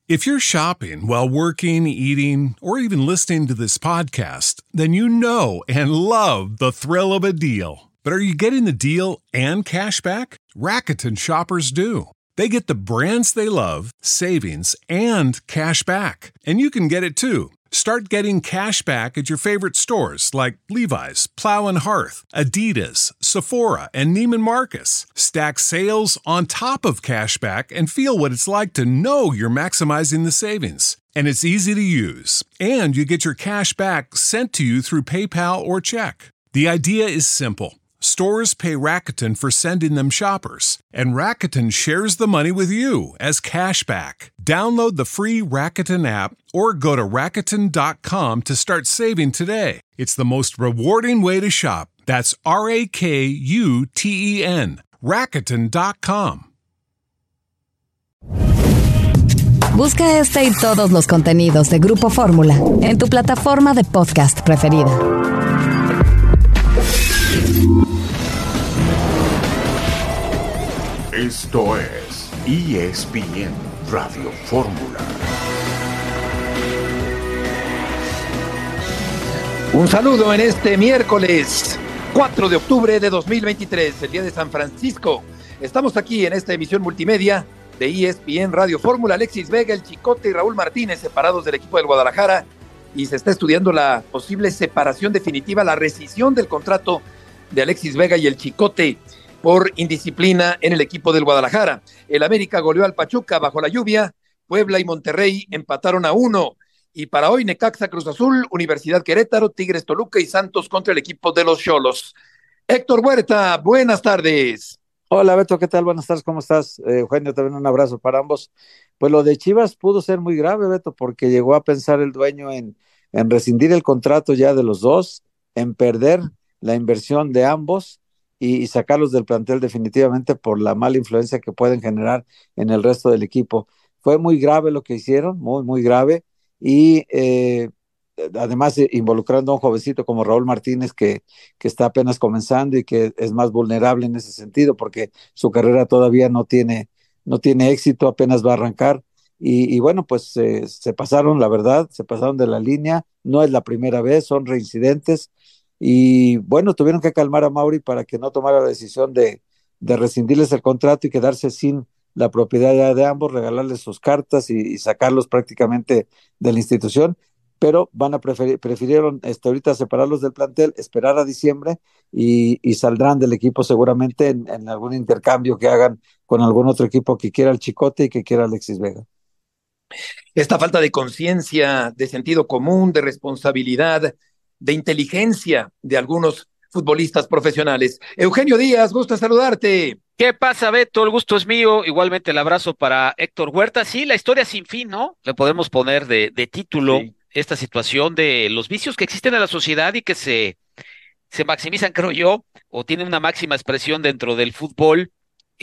If you're shopping while working, eating, or even listening to this podcast, then you know and love the thrill of a deal. But are you getting the deal and cash back? Rakuten shoppers do. They get the brands they love, savings, and cash back. And you can get it too. Start getting cash back at your favorite stores like Levi's, Plow and Hearth, Adidas, Sephora, and Neiman Marcus. Stack sales on top of cash back and feel what it's like to know you're maximizing the savings. And it's easy to use. And you get your cash back sent to you through PayPal or check. The idea is simple. Stores pay Rakuten for sending them shoppers, and Rakuten shares the money with you as cash back. Download the free Rakuten app or go to Rakuten.com to start saving today. It's the most rewarding way to shop. That's RAKUTEN. Rakuten.com. Busca este y todos los contenidos de Grupo Fórmula en tu plataforma de podcast preferida. Esto es ESPN Radio Fórmula. Un saludo en este miércoles 4 de octubre de 2023, el día de San Francisco. Estamos aquí en esta emisión multimedia de ESPN Radio Fórmula. Alexis Vega, el Chicote y Raúl Martínez separados del equipo del Guadalajara, y se está estudiando la posible separación definitiva, la rescisión del contrato de Alexis Vega y el Chicote por indisciplina en el equipo del Guadalajara. El América goleó al Pachuca bajo la lluvia, Puebla y Monterrey empataron a 1, y para hoy Necaxa, Cruz Azul, Universidad Querétaro, Tigres Toluca y Santos contra el equipo de los Xolos. Héctor Huerta, buenas tardes. Hola Beto, ¿qué tal? Buenas tardes, ¿cómo estás? Eugenio, también un abrazo para ambos. Pues lo de Chivas pudo ser muy grave, Beto, porque llegó a pensar el dueño en rescindir el contrato ya de los dos, en perder la inversión de ambos y sacarlos del plantel definitivamente por la mala influencia que pueden generar en el resto del equipo. Fue muy grave lo que hicieron, muy, muy grave, y además involucrando a un jovencito como Raúl Martínez que está apenas comenzando y que es más vulnerable en ese sentido porque su carrera todavía no tiene éxito, apenas va a arrancar, y bueno, pues se pasaron, la verdad, se pasaron de la línea. No es la primera vez, son reincidentes. Y bueno, tuvieron que calmar a Mauri para que no tomara la decisión de rescindirles el contrato y quedarse sin la propiedad de ambos, regalarles sus cartas y sacarlos prácticamente de la institución, pero prefirieron ahorita separarlos del plantel, esperar a diciembre y saldrán del equipo seguramente en algún intercambio que hagan con algún otro equipo que quiera el Chicote y que quiera Alexis Vega. Esta falta de conciencia, de sentido común, de responsabilidad, de inteligencia de algunos futbolistas profesionales. Eugenio Díaz, gusto saludarte. ¿Qué pasa, Beto? El gusto es mío. Igualmente el abrazo para Héctor Huerta. Sí, la historia sin fin, ¿no? Le podemos poner de título esta situación de los vicios que existen en la sociedad y que se maximizan, creo yo, o tienen una máxima expresión dentro del fútbol,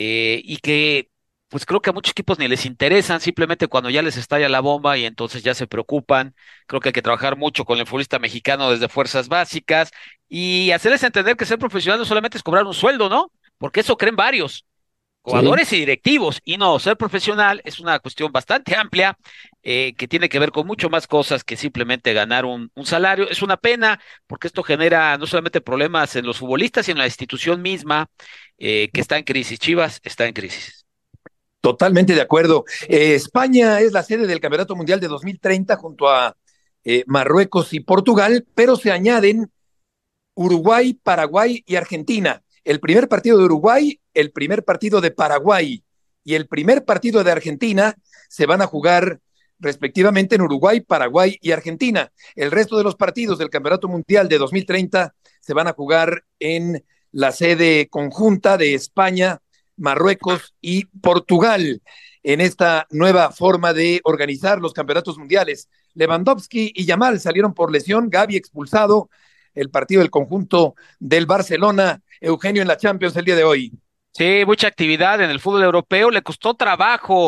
y que pues creo que a muchos equipos ni les interesan, simplemente cuando ya les estalla la bomba y entonces ya se preocupan. Creo que hay que trabajar mucho con el futbolista mexicano desde fuerzas básicas y hacerles entender que ser profesional no solamente es cobrar un sueldo, ¿no? Porque eso creen varios jugadores y directivos, y no, ser profesional es una cuestión bastante amplia, que tiene que ver con mucho más cosas que simplemente ganar un salario. Es una pena porque esto genera no solamente problemas en los futbolistas, sino en la institución misma, que está en crisis. Chivas está en crisis. Totalmente de acuerdo. España es la sede del Campeonato Mundial de 2030 junto a Marruecos y Portugal, pero se añaden Uruguay, Paraguay y Argentina. El primer partido de Uruguay, el primer partido de Paraguay y el primer partido de Argentina se van a jugar respectivamente en Uruguay, Paraguay y Argentina. El resto de los partidos del Campeonato Mundial de 2030 se van a jugar en la sede conjunta de España, Marruecos y Portugal, en esta nueva forma de organizar los campeonatos mundiales. Lewandowski y Yamal salieron por lesión, Gavi expulsado, el partido del conjunto del Barcelona. Eugenio, en la Champions el día de hoy. Sí, mucha actividad en el fútbol europeo. Le costó trabajo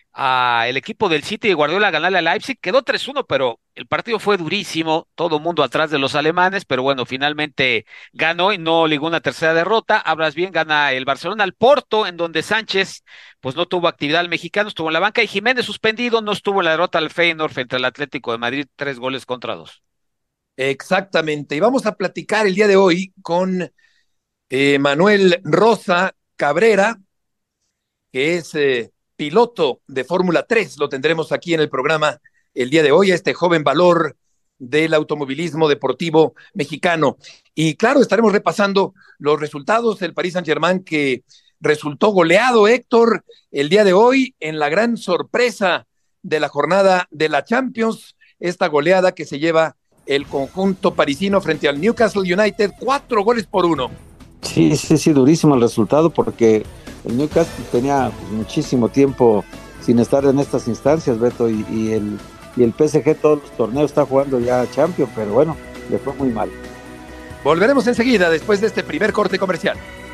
a el equipo del City de Guardiola ganarle a Leipzig. Quedó 3-1, pero el partido fue durísimo, todo el mundo atrás de los alemanes, pero bueno, finalmente ganó y no ligó una tercera derrota. Hablas bien, gana el Barcelona al Porto, en donde Sánchez pues no tuvo actividad, el mexicano estuvo en la banca y Jiménez suspendido, no estuvo en la derrota al Feyenoord frente al Atlético de Madrid, 3-2. Exactamente. Y vamos a platicar el día de hoy con Manuel Rosa Cabrera, que es piloto de Fórmula 3. Lo tendremos aquí en el programa el día de hoy, este joven valor del automovilismo deportivo mexicano. Y claro, estaremos repasando los resultados del Paris Saint-Germain, que resultó goleado, Héctor, el día de hoy en la gran sorpresa de la jornada de la Champions, esta goleada que se lleva el conjunto parisino frente al Newcastle United, 4-1. Sí, durísimo el resultado, porque el Newcastle tenía muchísimo tiempo sin estar en estas instancias, Beto, y el PSG todos los torneos está jugando ya Champions, pero bueno, le fue muy mal. Volveremos enseguida después de este primer corte comercial.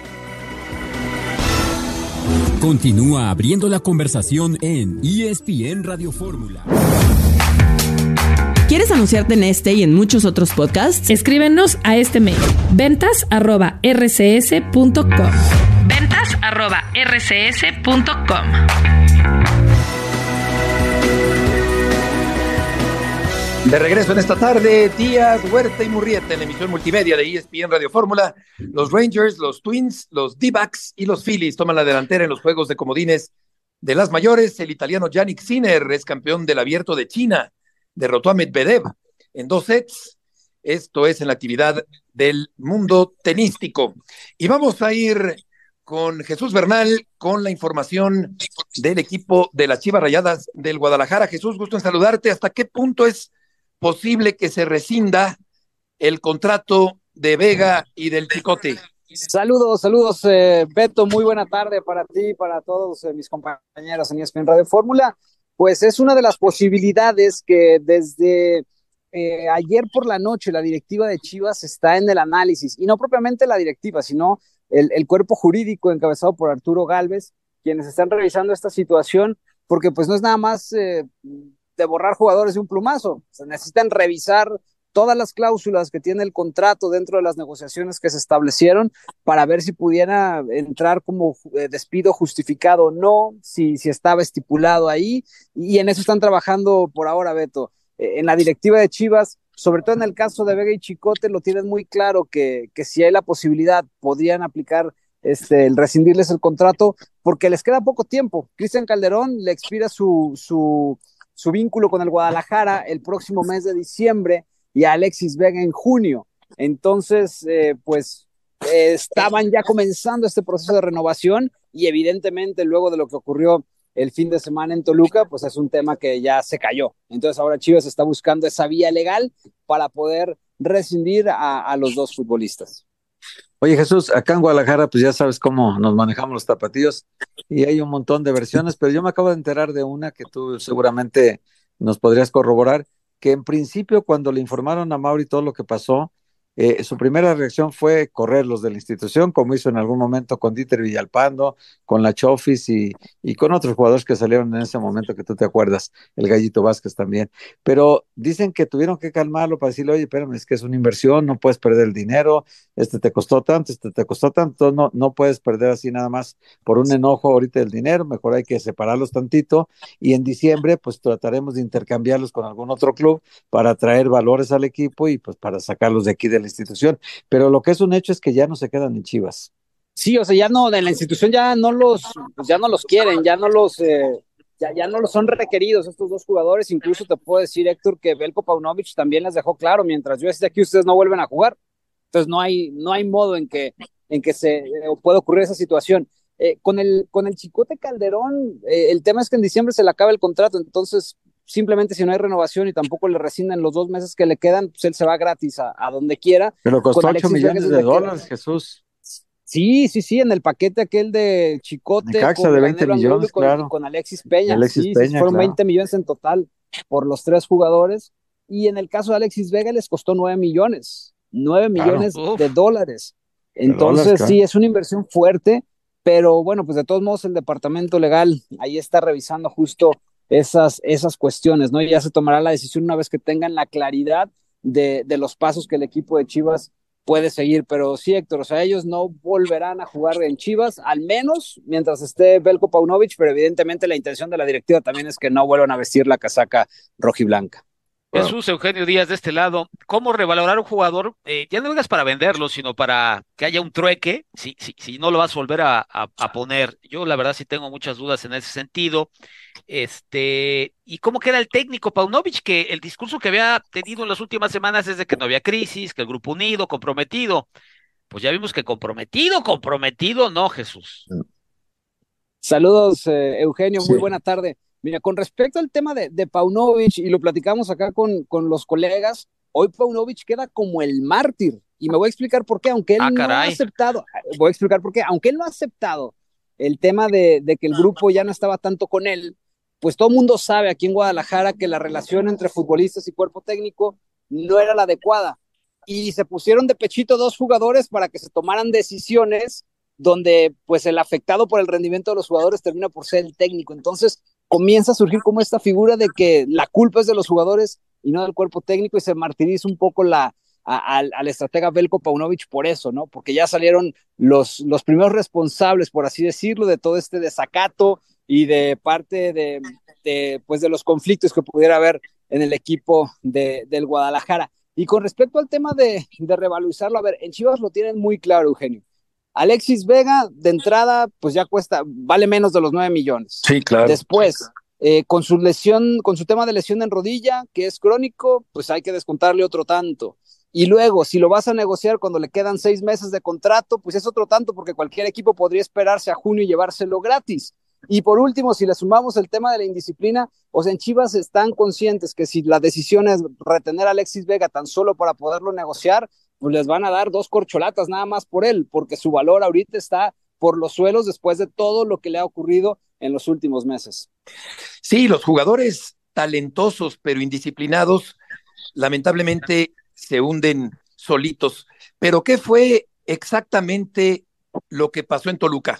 Continúa abriendo la conversación en ESPN Radio Fórmula. ¿Quieres anunciarte en este y en muchos otros podcasts? Escríbenos a este mail: ventas@rcs.com. ventas@rcs.com. De regreso en esta tarde, Díaz, Huerta y Murrieta en la emisión multimedia de ESPN Radio Fórmula. Los Rangers, los Twins, los D-backs y los Phillies toman la delantera en los juegos de comodines de las mayores. El italiano Jannik Sinner es campeón del Abierto de China. Derrotó a Medvedev en 2 sets. Esto es en la actividad del mundo tenístico. Y vamos a ir con Jesús Bernal con la información del equipo de las Chivas Rayadas del Guadalajara. Jesús, gusto en saludarte. ¿Hasta qué punto es posible que se rescinda el contrato de Vega y del Chicote? Saludos, Beto, muy buena tarde para ti y para todos mis compañeros en ESPN Radio Fórmula. Pues es una de las posibilidades que desde ayer por la noche la directiva de Chivas está en el análisis, y no propiamente la directiva, sino el cuerpo jurídico encabezado por Arturo Gálvez, quienes están revisando esta situación, porque pues no es nada más de borrar jugadores de un plumazo, se necesitan revisar todas las cláusulas que tiene el contrato dentro de las negociaciones que se establecieron para ver si pudiera entrar como despido justificado o no, si estaba estipulado ahí, y en eso están trabajando por ahora, Beto. En la directiva de Chivas, sobre todo en el caso de Vega y Chicote, lo tienen muy claro que si hay la posibilidad, podrían aplicar el rescindirles el contrato, porque les queda poco tiempo. Cristian Calderón le expira su vínculo con el Guadalajara el próximo mes de diciembre, y a Alexis Vega en junio. Entonces, estaban ya comenzando este proceso de renovación, y evidentemente luego de lo que ocurrió el fin de semana en Toluca, pues es un tema que ya se cayó. Entonces ahora Chivas está buscando esa vía legal para poder rescindir a los dos futbolistas. Oye, Jesús, acá en Guadalajara, pues ya sabes cómo nos manejamos los tapatíos, y hay un montón de versiones, pero yo me acabo de enterar de una que tú seguramente nos podrías corroborar, que en principio cuando le informaron a Mauri todo lo que pasó, su primera reacción fue correrlos de la institución, como hizo en algún momento con Dieter Villalpando, con la Chofis y con otros jugadores que salieron en ese momento que tú te acuerdas, el Gallito Vázquez también. Pero dicen que tuvieron que calmarlo para decirle: oye, espérame, es que es una inversión, no puedes perder el dinero, te costó tanto, no puedes perder así nada más por un enojo ahorita el dinero, mejor hay que separarlos tantito, y en diciembre pues trataremos de intercambiarlos con algún otro club para traer valores al equipo y pues para sacarlos de aquí de la institución. Pero lo que es un hecho es que ya no se quedan en Chivas. Sí, o sea, ya no, de la institución ya no los quieren, ya no los son requeridos estos dos jugadores. Incluso te puedo decir, Héctor, que Belko Paunovic también les dejó claro: mientras yo esté aquí, ustedes no vuelven a jugar. Entonces no hay modo en que se pueda ocurrir esa situación. Con el Chicote Calderón, el tema es que en diciembre se le acaba el contrato, entonces simplemente si no hay renovación y tampoco le rescinden los 2 meses que le quedan, pues él se va gratis a donde quiera. Pero costó $8 millones, Jesús. Sí, en el paquete aquel de Chicote, Necaxa de 20 millones, claro. Con Alexis Peña. Peña, fueron claro. 20 millones en total por los 3 jugadores. Y en el caso de Alexis Vega les costó 9 millones. $9 millones de dólares. Entonces, sí, es una inversión fuerte. pero bueno, pues de todos modos el departamento legal ahí está revisando justo esas cuestiones, ¿no? Y ya se tomará la decisión una vez que tengan la claridad de los pasos que el equipo de Chivas puede seguir, pero sí, Héctor, o sea, ellos no volverán a jugar en Chivas, al menos mientras esté Belko Paunovic, pero evidentemente la intención de la directiva también es que no vuelvan a vestir la casaca rojiblanca. Jesús Eugenio Díaz de este lado, ¿cómo revalorar un jugador? Ya no vengas para venderlo, sino para que haya un trueque, si no lo vas a volver a poner. Yo la verdad sí tengo muchas dudas en ese sentido. ¿Y cómo queda el técnico Paunovic? Que el discurso que había tenido en las últimas semanas es de que no había crisis, que el grupo unido, comprometido. Pues ya vimos que comprometido, no, Jesús. Saludos, Eugenio, muy buena tarde. Mira, con respecto al tema de Paunovic, y lo platicamos acá con los colegas, hoy Paunovic queda como el mártir, y me voy a explicar por qué, aunque él no ha aceptado, aunque él no ha aceptado el tema de que el grupo ya no estaba tanto con él, pues todo el mundo sabe aquí en Guadalajara que la relación entre futbolistas y cuerpo técnico no era la adecuada, y se pusieron de pechito dos jugadores para que se tomaran decisiones donde pues el afectado por el rendimiento de los jugadores termina por ser el técnico. Entonces comienza a surgir como esta figura de que la culpa es de los jugadores y no del cuerpo técnico, y se martiriza un poco al estratega Belko Paunovic por eso, ¿no? Porque ya salieron los primeros responsables, por así decirlo, de todo este desacato y de parte de los conflictos que pudiera haber en el equipo del Guadalajara. Y con respecto al tema de revalorizarlo, a ver, en Chivas lo tienen muy claro, Eugenio. Alexis Vega, de entrada, pues ya vale menos de los 9 millones. Sí, claro. Después, con su tema de lesión en rodilla, que es crónico, pues hay que descontarle otro tanto. Y luego, si lo vas a negociar cuando le quedan 6 meses de contrato, pues es otro tanto, porque cualquier equipo podría esperarse a junio y llevárselo gratis. Y por último, si le sumamos el tema de la indisciplina, o sea, en Chivas están conscientes que si la decisión es retener a Alexis Vega tan solo para poderlo negociar, pues les van a dar 2 corcholatas nada más por él, porque su valor ahorita está por los suelos después de todo lo que le ha ocurrido en los últimos meses. Sí, los jugadores talentosos pero indisciplinados, lamentablemente se hunden solitos. Pero ¿qué fue exactamente lo que pasó en Toluca?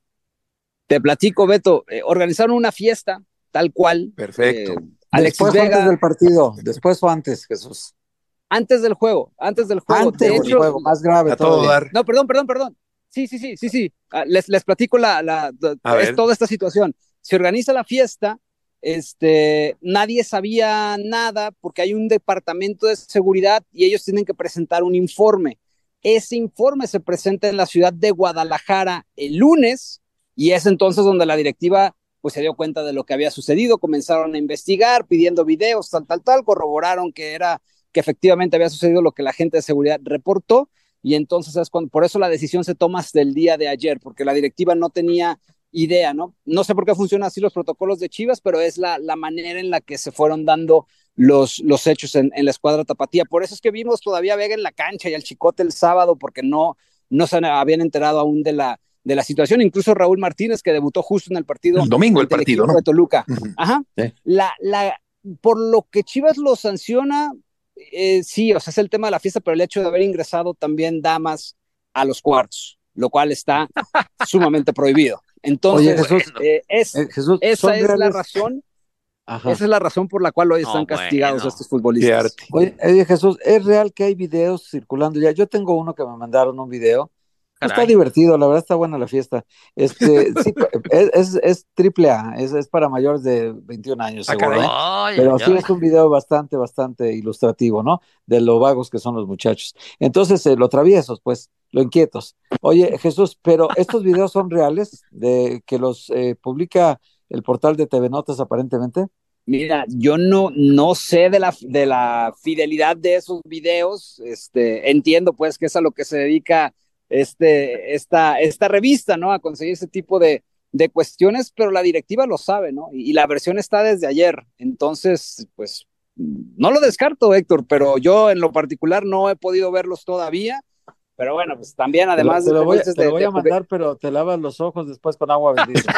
Te platico, Beto, organizaron una fiesta tal cual. Perfecto. Alexis después Vega, antes del partido, después o antes, Jesús. Antes del juego. Antes de del hecho, juego, más grave. A todo dar. No, perdón. Sí. Les platico toda esta situación. Se organiza la fiesta, nadie sabía nada porque hay un departamento de seguridad y ellos tienen que presentar un informe. Ese informe se presenta en la ciudad de Guadalajara el lunes, y es entonces donde la directiva pues se dio cuenta de lo que había sucedido, comenzaron a investigar, pidiendo videos, tal, corroboraron que efectivamente había sucedido lo que la gente de seguridad reportó, y entonces por eso la decisión se toma hasta el día de ayer, porque la directiva no tenía idea, ¿no? No sé por qué funcionan así los protocolos de Chivas, pero es la manera en la que se fueron dando los hechos en la escuadra tapatía. Por eso es que vimos todavía a Vega en la cancha y al Chicote el sábado, porque no se habían enterado aún de la situación. Incluso Raúl Martínez, que debutó justo en el partido. El domingo el partido, ¿no? De Toluca. Uh-huh. Ajá. Sí. Por lo que Chivas lo sanciona, sí, o sea, es el tema de la fiesta, pero el hecho de haber ingresado también damas a los cuartos, lo cual está sumamente prohibido. Entonces, Oye, Jesús, esa es la razón. Ajá. Esa es la razón por la cual hoy están castigados estos futbolistas. Oye, Jesús, ¿es real que hay videos circulando ya? Yo tengo uno que me mandaron, un video. Está divertido, la verdad está buena la fiesta. Sí, es triple A, es para mayores de 21 años, seguro, pero sí es un video bastante ilustrativo, ¿no? De lo vagos que son los muchachos. Entonces, lo traviesos, pues, lo inquietos. Oye, Jesús, pero estos videos son reales, de que los publica el portal de TV Notas aparentemente. Mira, yo no sé de la fidelidad de esos videos. Entiendo pues que es a lo que se dedica esta revista, ¿no? A conseguir ese tipo de cuestiones, pero la directiva lo sabe, ¿no? Y la versión está desde ayer. Entonces, pues, no lo descarto, Héctor, pero yo en lo particular no he podido verlos todavía. Pero bueno, pues también además te lo voy a mandar, pero te lavas los ojos después con agua bendita.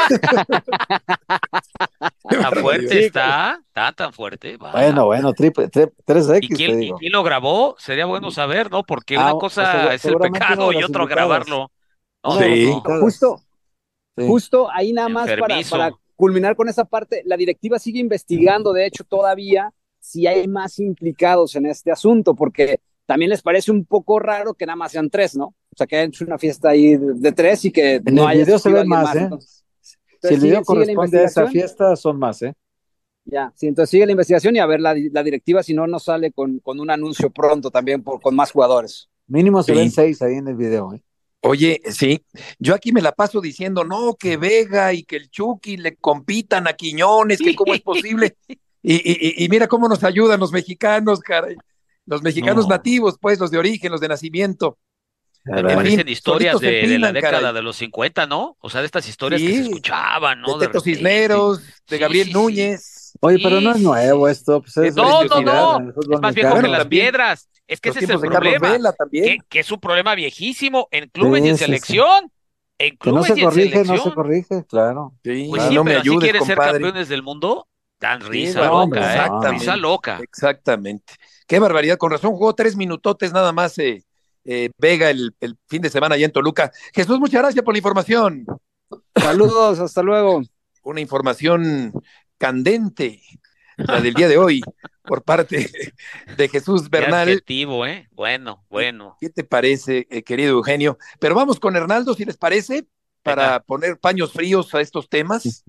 ¿Tan fuerte está? ¿Tan fuerte? Bueno, 3X. ¿Y quién lo grabó? Sería bueno saber, ¿no? Porque una cosa es el pecado y otra grabarlo. Sí. Sí. Justo ahí nada más Enfermizo. para culminar con esa parte, la directiva sigue investigando, de hecho, todavía si hay más implicados en este asunto, porque también les parece un poco raro que nada más sean 3, ¿no? O sea, que hayan hecho una fiesta ahí de 3 y que En no el haya video se asistido ven alguien más, ¿eh? Entonces, Si el video sigue la corresponde a esa investigación. fiesta, son más, ¿eh? Ya, sí, entonces sigue la investigación y a ver la directiva, si no, nos sale con un anuncio pronto también con más jugadores. Mínimo se Sí. ven 6 ahí en el video, ¿eh? Oye, sí, yo aquí me la paso diciendo, no, que Vega y que el Chucky le compitan a Quiñones, que cómo es posible. Y mira cómo nos ayudan los mexicanos, caray. Los mexicanos No. nativos, pues, los de origen, los de nacimiento. Pero En parecen fin, historias solitos se de la empinan, década caray. de los 50, ¿no? O sea, de estas historias que se Sí, escuchaban, de ¿no? De Teto repente. Cisneros, de Sí, Gabriel sí, sí. Núñez. Oye, Sí, pero no es sí, nuevo sí. esto, pues Qué es No, no, preciosidad. tradicional no. en el fútbol Es más viejo mexicano. que Bueno, las también piedras. Es que los ese es el tiempos de Carlos problema. Vela también. Que es un problema viejísimo en clubes y en Sí, sí, sí. selección. En Que no clubes se y en corrige, no se selección. corrige, claro. Sí, Pues Claro. sí, no me pero así ayudes, quieres ser compadre. campeones del mundo. Dan Sí, risa bueno, No, hombre, loca, ¿eh? no, no. Risa loca. exactamente. Qué barbaridad. Con razón jugó 3 minutotes nada más Vega el fin de semana allá en Toluca. Jesús, muchas gracias por la información. Saludos, hasta luego. Una información candente, la del día de hoy, por parte de Jesús Qué Bernal. adjetivo, ¿eh? Bueno, bueno. ¿Qué te parece, querido Eugenio? Pero vamos con Hernaldo, si les parece, para Venga. poner paños fríos a estos temas.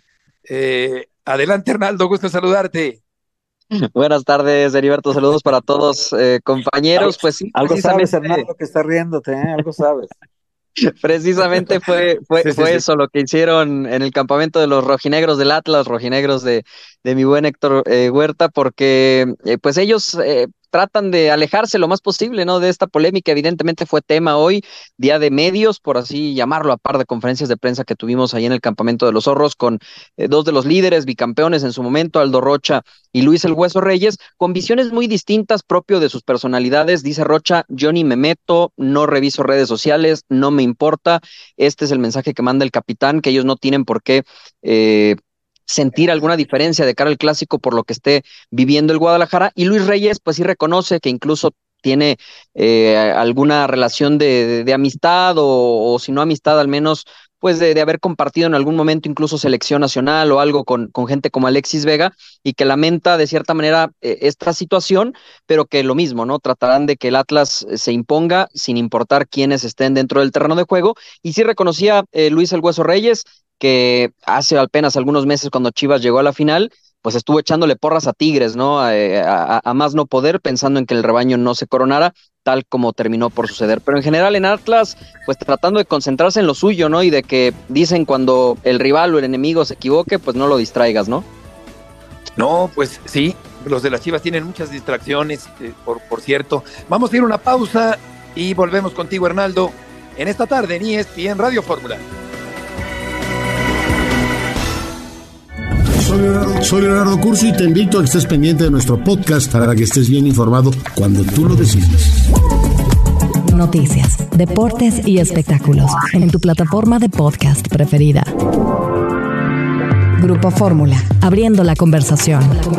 Adelante, Hernaldo, gusto en saludarte. Buenas tardes, Heriberto. Saludos para todos, compañeros. Pues sí, Algo sabes, precisamente, Hernando, que está riéndote, ¿eh? Algo sabes. precisamente fue Sí, sí, sí. eso lo que hicieron en el campamento de los rojinegros del Atlas, rojinegros de mi buen Héctor Huerta, porque pues ellos tratan de alejarse lo más posible, ¿no? De esta polémica. Evidentemente fue tema hoy, día de medios, por así llamarlo, a par de conferencias de prensa que tuvimos ahí en el campamento de los zorros con dos de los líderes bicampeones en su momento, Aldo Rocha y Luis El Hueso Reyes, con visiones muy distintas propio de sus personalidades. Dice Rocha: yo ni me meto, no reviso redes sociales, no me importa. Este es el mensaje que manda el capitán, que ellos no tienen por qué sentir alguna diferencia de cara al clásico por lo que esté viviendo el Guadalajara. Y Luis Reyes pues sí reconoce que incluso tiene alguna relación de amistad o si no amistad al menos pues de haber compartido en algún momento incluso selección nacional o algo con gente como Alexis Vega, y que lamenta de cierta manera esta situación, pero que lo mismo, ¿no? Tratarán de que el Atlas se imponga sin importar quiénes estén dentro del terreno de juego. Y sí reconocía Luis El Hueso Reyes que hace apenas algunos meses, cuando Chivas llegó a la final, pues estuvo echándole porras a Tigres, ¿no? A más no poder, pensando en que el rebaño no se coronara, tal como terminó por suceder. Pero en general en Atlas, pues tratando de concentrarse en lo suyo, ¿no? Y de que dicen cuando el rival o el enemigo se equivoque, pues no lo distraigas, ¿no? No, pues sí, los de las Chivas tienen muchas distracciones, por cierto. Vamos a ir a una pausa y volvemos contigo, Hernaldo, en esta tarde en ESPN Radio Fórmula. Soy Leonardo Curso y te invito a que estés pendiente de nuestro podcast para que estés bien informado cuando tú lo decidas. Noticias, deportes y espectáculos en tu plataforma de podcast preferida. Grupo Fórmula, abriendo la conversación.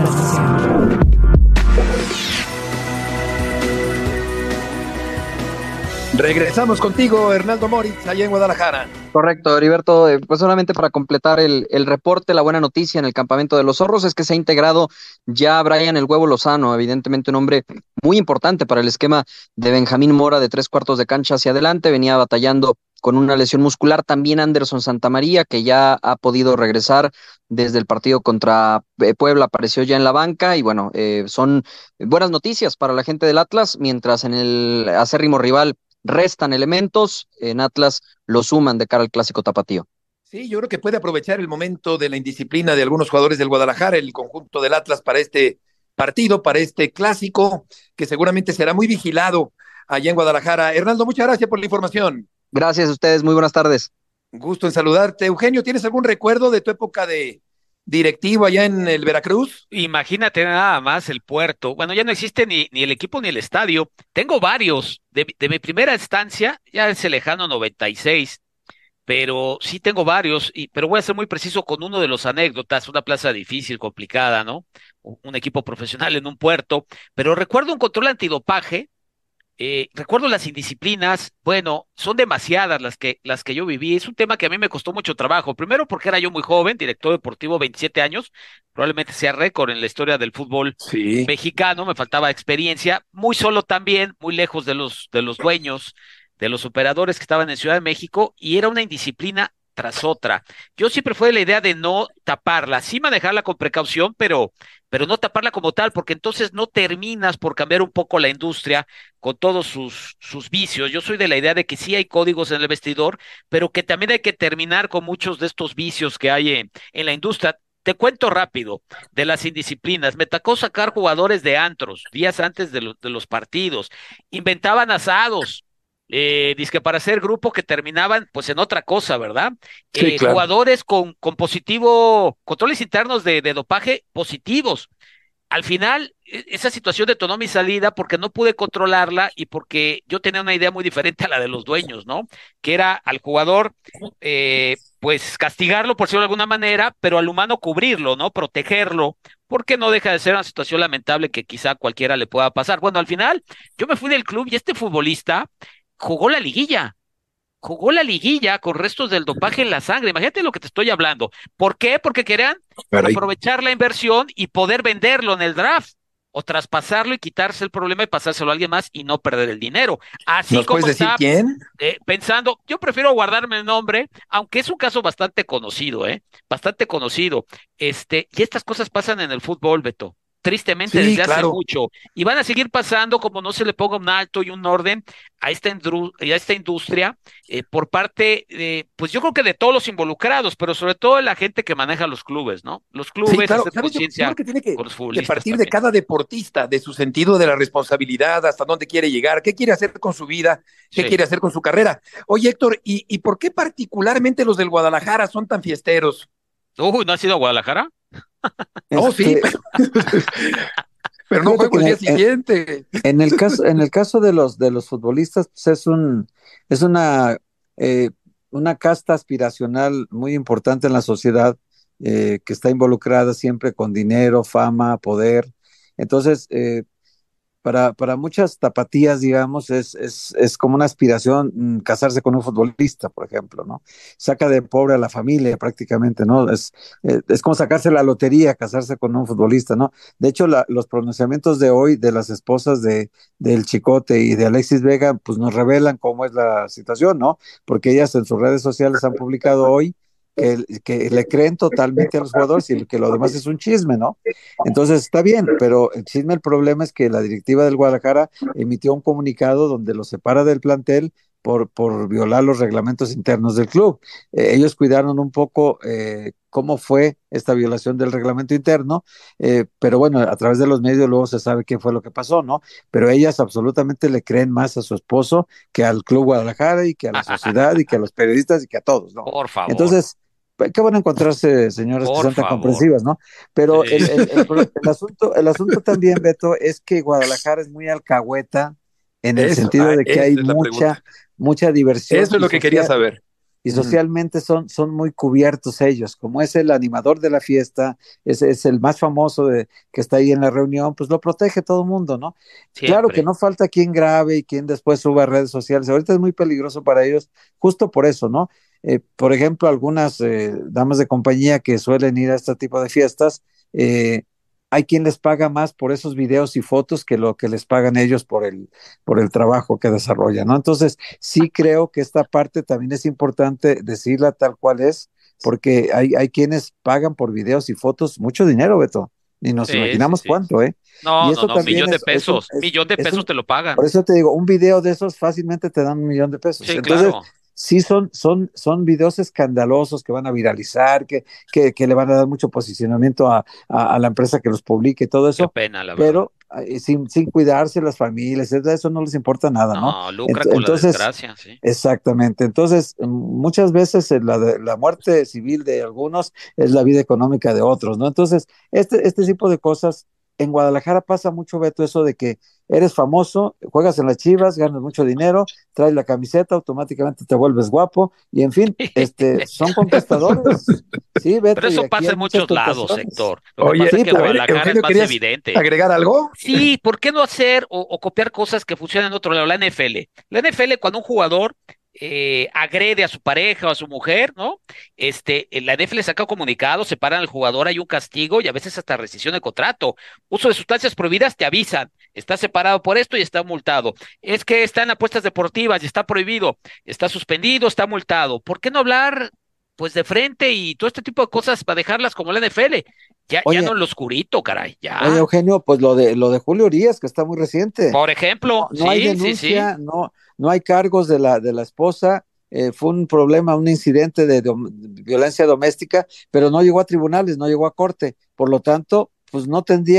Regresamos contigo, Hernaldo Moritz, allá en Guadalajara. Correcto, Heriberto. Pues solamente para completar el reporte, la buena noticia en el campamento de los zorros es que se ha integrado ya Brian El Huevo Lozano, evidentemente un hombre muy importante para el esquema de Benjamín Mora de 3/4 de cancha hacia adelante. Venía batallando con una lesión muscular. También Anderson Santamaría, que ya ha podido regresar desde el partido contra Puebla, apareció ya en la banca. Y bueno, son buenas noticias para la gente del Atlas, mientras en el acérrimo rival restan elementos, en Atlas lo suman de cara al clásico tapatío. Sí, yo creo que puede aprovechar el momento de la indisciplina de algunos jugadores del Guadalajara, el conjunto del Atlas, para este partido, para este clásico, que seguramente será muy vigilado allá en Guadalajara. Hernaldo, muchas gracias por la información. Gracias a ustedes, muy buenas tardes. Gusto en saludarte. Eugenio, ¿tienes algún recuerdo de tu época de directivo allá en el Veracruz? Imagínate nada más el puerto. Bueno, ya no existe ni el equipo ni el estadio. Tengo varios. De mi primera estancia, ya ese lejano 96, pero sí tengo varios, pero voy a ser muy preciso con uno de los anécdotas. Una plaza difícil, complicada, ¿no? Un equipo profesional en un puerto, pero recuerdo un control antidopaje Recuerdo las indisciplinas, bueno, son demasiadas las que yo viví. Es un tema que a mí me costó mucho trabajo. Primero porque era yo muy joven, director deportivo, 27 años, probablemente sea récord en la historia del fútbol Sí. mexicano, me faltaba experiencia, muy solo también, muy lejos de los dueños, de los operadores que estaban en Ciudad de México, y era una indisciplina tras otra. Yo siempre fue de la idea de no taparla, sí manejarla con precaución, pero no taparla como tal, porque entonces no terminas por cambiar un poco la industria con todos sus vicios. Yo soy de la idea de que sí hay códigos en el vestidor, pero que también hay que terminar con muchos de estos vicios que hay en la industria. Te cuento rápido de las indisciplinas. Me tocó sacar jugadores de antros días antes de los partidos. Inventaban asados, dizque para hacer grupo que terminaban pues en otra cosa, ¿verdad? Sí, claro. Jugadores con positivo, controles internos de dopaje positivos. Al final, esa situación detonó mi salida porque no pude controlarla y porque yo tenía una idea muy diferente a la de los dueños, ¿no? Que era al jugador, pues castigarlo por decirlo de alguna manera, pero al humano cubrirlo, ¿no? Protegerlo, porque no deja de ser una situación lamentable que quizá a cualquiera le pueda pasar. Bueno, al final, yo me fui del club y este futbolista jugó la liguilla. Jugó la liguilla con restos del dopaje en la sangre. Imagínate lo que te estoy hablando. ¿Por qué? Porque querían Caray. aprovechar la inversión y poder venderlo en el draft o traspasarlo y quitarse el problema y pasárselo a alguien más y no perder el dinero. Así ¿Nos puedes como decir está quién? pensando, yo prefiero guardarme el nombre, aunque es un caso bastante conocido, bastante conocido. Y estas cosas pasan en el fútbol, Beto. Tristemente Sí, desde hace claro. mucho, y van a seguir pasando como no se le ponga un alto y un orden a esta industria por parte de, pues yo creo que de todos los involucrados, pero sobre todo de la gente que maneja los clubes, ¿no? Los Sí, clubes, claro. hacer ¿Sabes? Yo creo conciencia que tiene con los que futbolistas partir de también. cada deportista, de su sentido de la responsabilidad, hasta dónde quiere llegar, qué quiere hacer con su vida, qué Sí. quiere hacer con su carrera. Oye, Héctor, ¿y por qué particularmente los del Guadalajara son tan fiesteros? Uy, ¿no has ido a Guadalajara? No, sí, pero no Fíjate que juego el día siguiente. en el caso de los futbolistas, pues es eh, una casta aspiracional muy importante en la sociedad, que está involucrada siempre con dinero, fama, poder. Entonces, para muchas tapatías, digamos, es como una aspiración, casarse con un futbolista, por ejemplo, ¿no? Saca de pobre a la familia prácticamente, ¿no? Es como sacarse la lotería, casarse con un futbolista, ¿no? De hecho, los pronunciamientos de hoy de las esposas del Chicote y de Alexis Vega, pues nos revelan cómo es la situación, ¿no? Porque ellas en sus redes sociales han publicado hoy que le creen totalmente a los jugadores y que lo demás es un chisme, ¿no? Entonces está bien, pero el chisme, el problema es que la directiva del Guadalajara emitió un comunicado donde lo separa del plantel por violar los reglamentos internos del club. Ellos cuidaron un poco cómo fue esta violación del reglamento interno, pero bueno, a través de los medios luego se sabe qué fue lo que pasó, ¿no? Pero ellas absolutamente le creen más a su esposo que al Club Guadalajara y que a la sociedad y que a los periodistas y que a todos, ¿no? Por favor, Entonces, qué bueno encontrarse señoras que por sean tan favor. comprensivas, ¿no? Pero Sí. el asunto también, Beto, es que Guadalajara es muy alcahueta en el Eso, sentido de que hay esa es la pregunta. mucha diversión Eso es lo que quería saber. y socialmente son muy cubiertos ellos. Como es el animador de la fiesta, es el más famoso que está ahí en la reunión, pues lo protege todo el mundo, ¿no? Claro que Siempre. no falta quien grabe y quien después suba a redes sociales. Ahorita es muy peligroso para ellos, justo por eso, ¿no? Por ejemplo, algunas damas de compañía que suelen ir a este tipo de fiestas, hay quien les paga más por esos videos y fotos que lo que les pagan ellos por el trabajo que desarrollan, ¿no? Entonces, sí creo que esta parte también es importante decirla tal cual es, porque hay quienes pagan por videos y fotos mucho dinero, Beto, y nos Sí, sí, imaginamos sí. cuánto, ¿eh? Y No, no, eso no, también millón de pesos. Millón de es pesos un, te lo pagan. por eso te digo, un video de esos fácilmente te dan 1 millón de pesos. Sí, Entonces, claro. sí son videos escandalosos que van a viralizar, que le van a dar mucho posicionamiento a la empresa que los publique y todo Qué eso, pena, la verdad. pero sin cuidarse las familias, eso no les importa nada, ¿no? No, lucra con la Entonces, desgracia, sí. exactamente. Entonces, muchas veces la muerte civil de algunos es la vida económica de otros, ¿no? Entonces, este tipo de cosas en Guadalajara pasa mucho, Beto, eso de que eres famoso, juegas en las Chivas, ganas mucho dinero, traes la camiseta, automáticamente te vuelves guapo, y en fin, son conquistadores. Sí, Beto, pero eso y aquí pasa hay en muchas muchos lados, tentaciones. Héctor. Lo que Oye, pasa es que a ver, Guadalajara Eugenio, es más ¿querías evidente. agregar algo? Sí, ¿por qué no hacer o copiar cosas que funcionan en otro lado? La NFL. La NFL, cuando un jugador agrede a su pareja o a su mujer, ¿no? La NFL saca un comunicado, separan al jugador, hay un castigo y a veces hasta rescisión de contrato. Uso de sustancias prohibidas, te avisan. Está separado por esto y está multado. Es que está en apuestas deportivas y está prohibido. Está suspendido, está multado. ¿Por qué no hablar, pues, de frente y todo este tipo de cosas para dejarlas como la NFL? Ya Oye, no en lo oscurito, caray, Oye, ya. Eugenio, pues lo de Julio Urias, que está muy reciente. Por ejemplo, No hay sí, denuncia, no hay cargos de la esposa. Fue un problema, un incidente de violencia doméstica, pero no llegó a tribunales, no llegó a corte. Por lo tanto, pues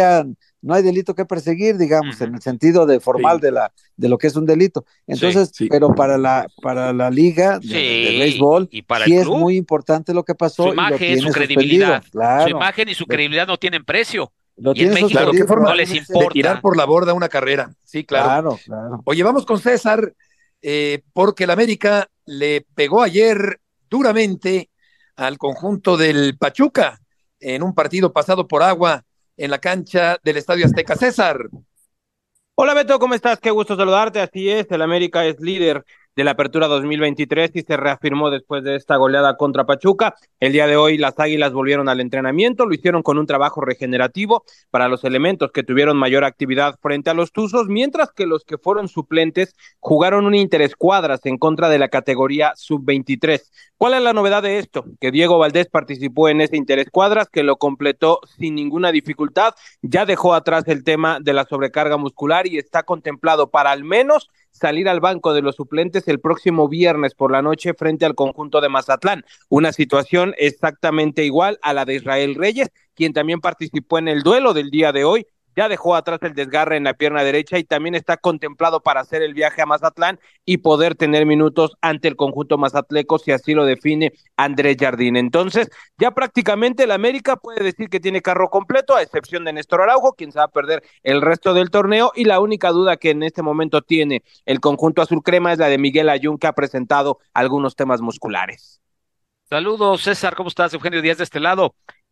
no hay delito que perseguir, digamos, en el sentido de formal Sí. de lo que es un delito. Entonces, Sí. pero para la liga de sí, béisbol, y para el sí es club, muy importante lo que su pasó y lo imagen, su tiene suspendido. credibilidad, su Claro, imagen y su credibilidad no tienen precio. lo Y en tiene México Claro, qué suspendido forma no les probablemente. de tirar importa. por la borda una carrera. Sí, claro. Claro, claro. Oye, vamos con César, porque el América le pegó ayer duramente al conjunto del Pachuca en un partido pasado por agua en la cancha del Estadio Azteca. César. Hola Beto, ¿cómo estás? Qué gusto saludarte. Así es, el América es líder de la Apertura 2023 y se reafirmó después de esta goleada contra Pachuca. El día de hoy las Águilas volvieron al entrenamiento, lo hicieron con un trabajo regenerativo para los elementos que tuvieron mayor actividad frente a los Tuzos, mientras que los que fueron suplentes jugaron un interescuadras en contra de la categoría sub-23. ¿Cuál es la novedad de esto? Que Diego Valdés participó en ese interescuadras, que lo completó sin ninguna dificultad, ya dejó atrás el tema de la sobrecarga muscular y está contemplado para al menos salir al banco de los suplentes el próximo viernes por la noche frente al conjunto de Mazatlán. Una situación exactamente igual a la de Israel Reyes, quien también participó en el duelo del día de hoy. Ya dejó atrás el desgarre en la pierna derecha y también está contemplado para hacer el viaje a Mazatlán y poder tener minutos ante el conjunto mazatleco si así lo define Andrés Jardín. Entonces, ya prácticamente el América puede decir que tiene carro completo, a excepción de Néstor Araujo, quien se va a perder el resto del torneo, y la única duda que en este momento tiene el conjunto azul crema es la de Miguel Ayun, que ha presentado algunos temas musculares. Saludos, César, ¿cómo estás? Eugenio Díaz de este lado.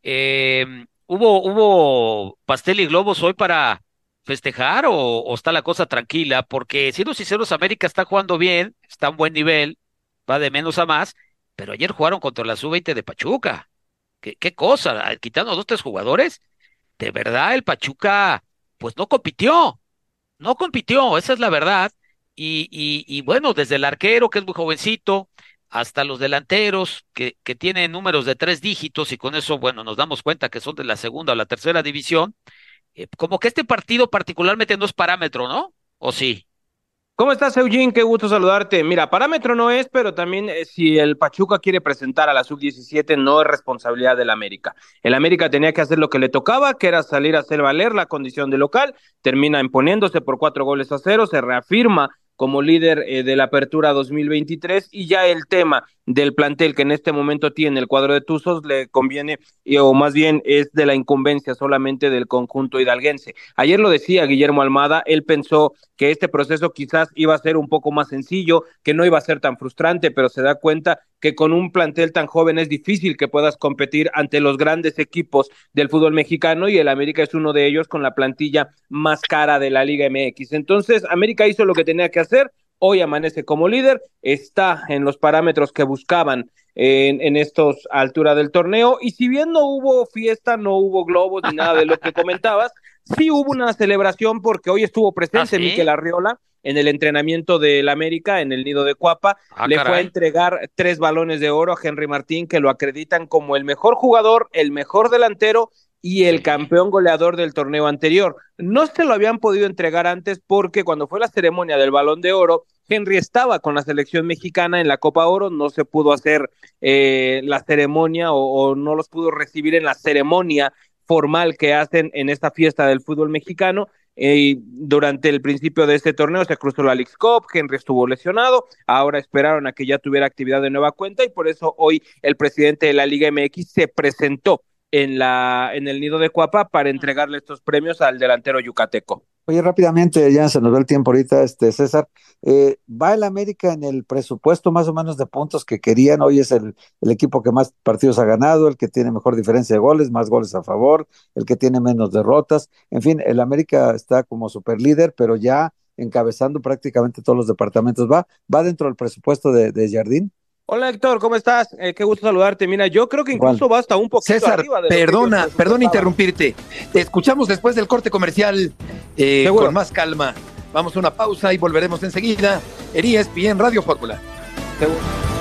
¿Hubo pastel y globos hoy para festejar o está la cosa tranquila? Porque siendo sinceros, América está jugando bien, está a un buen nivel, va de menos a más, pero ayer jugaron contra la sub-20 de Pachuca. ¿Qué cosa? Quitando a 2, 3 jugadores, de verdad el Pachuca, pues no compitió, esa es la verdad. Y bueno, desde el arquero, que es muy jovencito, hasta los delanteros, que tienen números de 3 dígitos, y con eso, bueno, nos damos cuenta que son de la segunda o la tercera división. Como que este partido particularmente no es parámetro, ¿no? ¿O sí? ¿Cómo estás, Eugene? Qué gusto saludarte. Mira, parámetro no es, pero también si el Pachuca quiere presentar a la sub-17, no es responsabilidad del América. El América tenía que hacer lo que le tocaba, que era salir a hacer valer la condición de local, termina imponiéndose por 4-0, se reafirma como líder de la Apertura 2023, y ya el tema del plantel que en este momento tiene el cuadro de Tuzos le conviene, o más bien es de la incumbencia solamente del conjunto hidalguense. Ayer lo decía Guillermo Almada, él pensó que este proceso quizás iba a ser un poco más sencillo, que no iba a ser tan frustrante, pero se da cuenta que con un plantel tan joven es difícil que puedas competir ante los grandes equipos del fútbol mexicano, y el América es uno de ellos con la plantilla más cara de la Liga MX. Entonces, América hizo lo que tenía que hacer, hoy amanece como líder, está en los parámetros que buscaban en estos alturas del torneo, y si bien no hubo fiesta, no hubo globos ni nada de lo que comentabas, sí hubo una celebración porque hoy estuvo presente Mikel Arriola en el entrenamiento del América en el Nido de Cuapa. Le fue a entregar 3 balones de oro a Henry Martín, que lo acreditan como el mejor jugador, el mejor delantero y el campeón goleador del torneo anterior. No se lo habían podido entregar antes porque cuando fue la ceremonia del Balón de Oro, Henry estaba con la selección mexicana en la Copa Oro, no se pudo hacer la ceremonia o no los pudo recibir en la ceremonia formal que hacen en esta fiesta del fútbol mexicano. Durante el principio de este torneo se cruzó la Leagues Cup, Henry estuvo lesionado, ahora esperaron a que ya tuviera actividad de nueva cuenta, y por eso hoy el presidente de la Liga MX se presentó en el nido de Cuapa para entregarle estos premios al delantero yucateco. Oye, rápidamente, ya se nos va el tiempo ahorita, César. ¿Va el América en el presupuesto más o menos de puntos que querían? Hoy es el equipo que más partidos ha ganado, el que tiene mejor diferencia de goles, más goles a favor, el que tiene menos derrotas. En fin, el América está como superlíder, pero ya encabezando prácticamente todos los departamentos. ¿Va dentro del presupuesto de Jardín? Hola Héctor, ¿cómo estás? Qué gusto saludarte. Mira, yo creo que incluso va hasta un poquito César, arriba de perdona interrumpirte. Te escuchamos después del corte comercial con más calma. Vamos a una pausa y volveremos enseguida en ESPN Radio Fórmula. Seguro.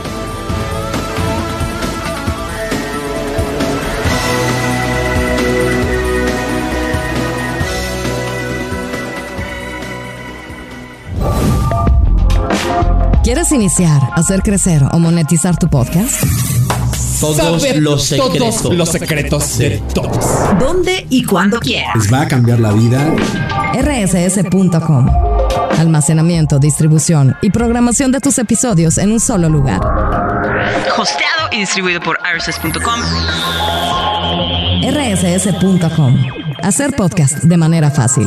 ¿Quieres iniciar, hacer crecer o monetizar tu podcast? Todos los secretos de todos. ¿Dónde y cuándo quieras? Les va a cambiar la vida. rss.com. Almacenamiento, distribución y programación de tus episodios en un solo lugar. Hosteado y distribuido por rss.com. rss.com. Hacer podcast de manera fácil.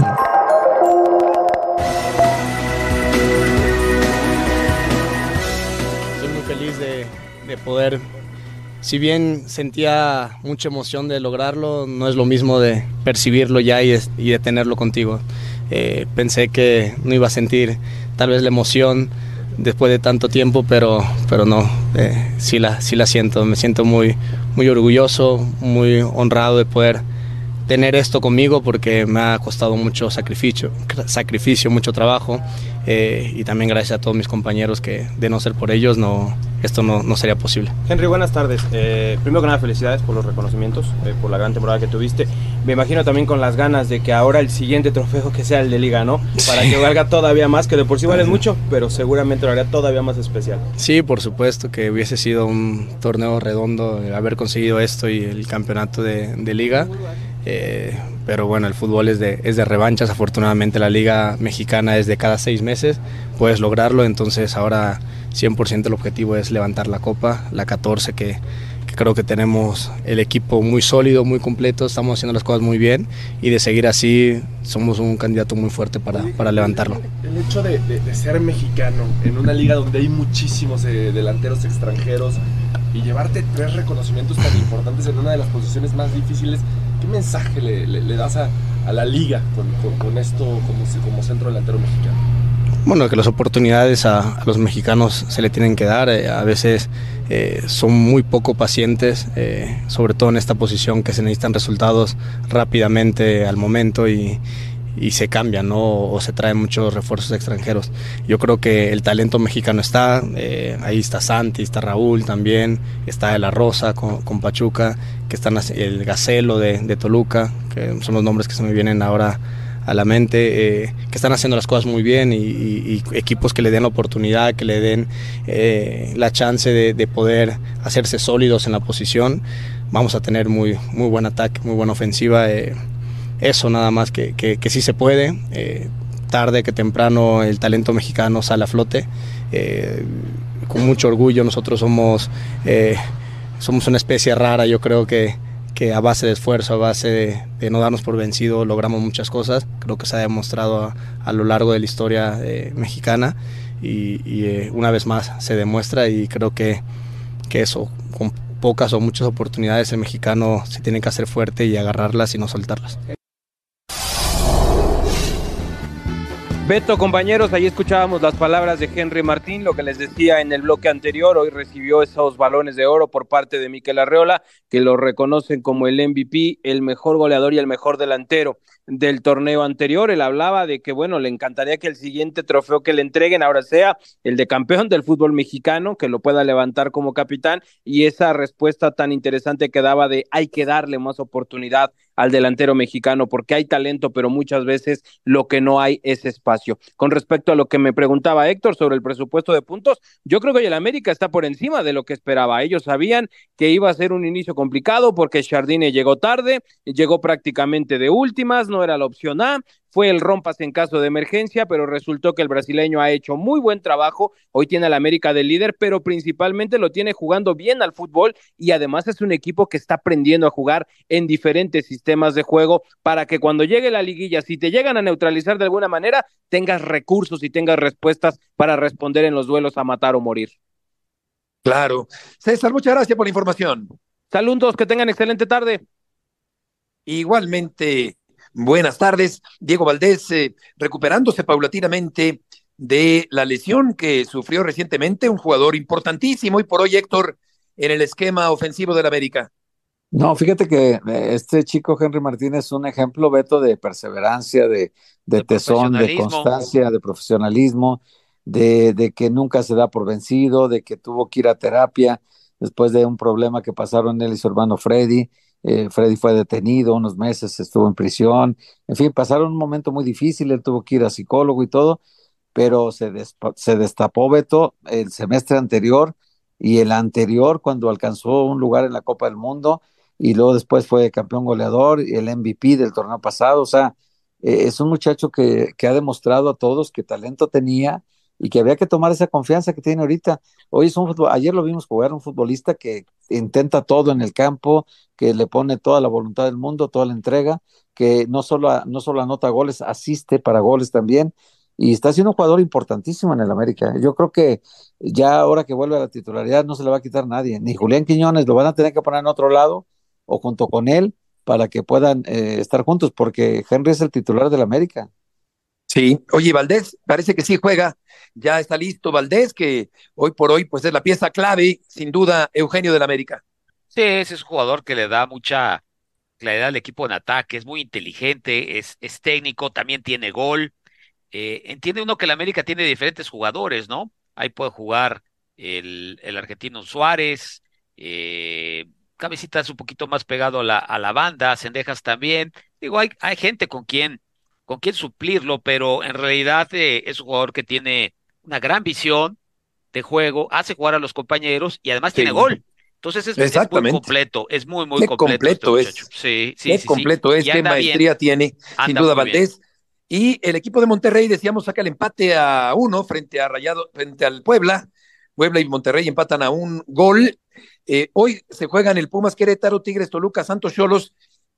De poder, si bien sentía mucha emoción de lograrlo, no es lo mismo de percibirlo ya y de tenerlo contigo. Pensé que no iba a sentir tal vez la emoción después de tanto tiempo, pero no, sí la siento. Me siento muy orgulloso, muy honrado de poder tener esto conmigo, porque me ha costado mucho sacrificio, mucho trabajo, y también gracias a todos mis compañeros que de no ser por ellos esto no sería posible. Henry, buenas tardes. Primero que nada, felicidades por los reconocimientos, por la gran temporada que tuviste. Me imagino también con las ganas de que ahora el siguiente trofeo que sea el de Liga, ¿no? Para que valga todavía más, que de por sí vales mucho, pero seguramente lo haría todavía más especial. Sí, por supuesto que hubiese sido un torneo redondo haber conseguido esto y el campeonato de Liga. Pero bueno, el fútbol es de revanchas. Afortunadamente la Liga Mexicana es de cada 6 meses, puedes lograrlo. Entonces ahora 100% el objetivo es levantar la Copa, la 14, que creo que tenemos el equipo muy sólido, muy completo, estamos haciendo las cosas muy bien, y de seguir así somos un candidato muy fuerte para levantarlo. El hecho de ser mexicano en una liga donde hay muchísimos delanteros extranjeros y llevarte 3 reconocimientos tan importantes en una de las posiciones más difíciles, ¿qué mensaje le das a la liga con esto como centro delantero mexicano? Bueno, que las oportunidades a los mexicanos se le tienen que dar. A veces son muy poco pacientes, sobre todo en esta posición, que se necesitan resultados rápidamente al momento y se cambian, ¿no? O se traen muchos refuerzos extranjeros. Yo creo que el talento mexicano está, ahí está Santi, está Raúl también, está De La Rosa con Pachuca, que están el Gacelo de Toluca, que son los nombres que se me vienen ahora a la mente, que están haciendo las cosas muy bien, y equipos que le den la oportunidad, que le den la chance de poder hacerse sólidos en la posición. Vamos a tener muy buen ataque, muy buena ofensiva. Eso nada más, que sí se puede. Tarde que temprano el talento mexicano sale a flote. Con mucho orgullo, nosotros somos una especie rara. Yo creo que a base de esfuerzo, a base de no darnos por vencido, logramos muchas cosas. Creo que se ha demostrado a lo largo de la historia mexicana, y una vez más se demuestra, y creo que eso, con pocas o muchas oportunidades, el mexicano se tiene que hacer fuerte y agarrarlas y no soltarlas. Beto, compañeros, ahí escuchábamos las palabras de Henry Martín, lo que les decía en el bloque anterior. Hoy recibió esos balones de oro por parte de Mikel Arreola, que lo reconocen como el MVP, el mejor goleador y el mejor delantero del torneo anterior. Él hablaba de que, bueno, le encantaría que el siguiente trofeo que le entreguen ahora sea el de campeón del fútbol mexicano, que lo pueda levantar como capitán, y esa respuesta tan interesante que daba de hay que darle más oportunidad al delantero mexicano, porque hay talento, pero muchas veces lo que no hay es espacio. Con respecto a lo que me preguntaba Héctor sobre el presupuesto de puntos, yo creo que hoy el América está por encima de lo que esperaba. Ellos sabían que iba a ser un inicio complicado, porque Jardine llegó tarde, llegó prácticamente de últimas, no era la opción A. fue el rompas en caso de emergencia, pero resultó que el brasileño ha hecho muy buen trabajo, hoy tiene al América de líder, pero principalmente lo tiene jugando bien al fútbol y además es un equipo que está aprendiendo a jugar en diferentes sistemas de juego para que cuando llegue la liguilla, si te llegan a neutralizar de alguna manera, tengas recursos y tengas respuestas para responder en los duelos a matar o morir. Claro. César, muchas gracias por la información. Saludos, que tengan excelente tarde. Igualmente, buenas tardes. Diego Valdés, recuperándose paulatinamente de la lesión que sufrió recientemente, un jugador importantísimo y por hoy, Héctor, en el esquema ofensivo del América. No, fíjate que este chico Henry Martínez es un ejemplo, Beto, de perseverancia, de tesón, de constancia, de profesionalismo, de que nunca se da por vencido, de que tuvo que ir a terapia después de un problema que pasaron él y su hermano Freddy. Freddy fue detenido unos meses, estuvo en prisión, en fin, pasaron un momento muy difícil, él tuvo que ir a psicólogo y todo, pero se destapó, Beto, el semestre anterior y el anterior cuando alcanzó un lugar en la Copa del Mundo y luego después fue campeón goleador y el MVP del torneo pasado. O sea, es un muchacho que ha demostrado a todos que talento tenía y que había que tomar esa confianza que tiene ahorita. Hoy es ayer lo vimos jugar, un futbolista que intenta todo en el campo, que le pone toda la voluntad del mundo, toda la entrega, que no solo anota goles, asiste para goles también, y está siendo un jugador importantísimo en el América. Yo creo que ya ahora que vuelve a la titularidad no se le va a quitar nadie, ni Julián Quiñones, lo van a tener que poner en otro lado o junto con él para que puedan estar juntos, porque Henry es el titular del América. Sí, oye, Valdés, parece que sí juega, ya está listo Valdés, que hoy por hoy pues es la pieza clave, sin duda, Eugenio del América. Sí, ese es un jugador que le da mucha claridad al equipo en ataque, es muy inteligente, es técnico, también tiene gol. Entiende uno que el América tiene diferentes jugadores, ¿no? Ahí puede jugar el argentino Suárez, Cabecita es un poquito más pegado a la banda, Cendejas también. Digo, hay gente con quien suplirlo, pero en realidad es un jugador que tiene una gran visión de juego, hace jugar a los compañeros y además tiene gol. Entonces es muy completo, es muy completo este muchacho. Sí, qué completo es, qué maestría tiene, sin duda Valdés. Y el equipo de Monterrey, decíamos, saca el empate a 1 frente al Puebla. Puebla y Monterrey empatan a 1 gol. Hoy se juegan el Pumas Querétaro, Tigres Toluca, Santos Xolos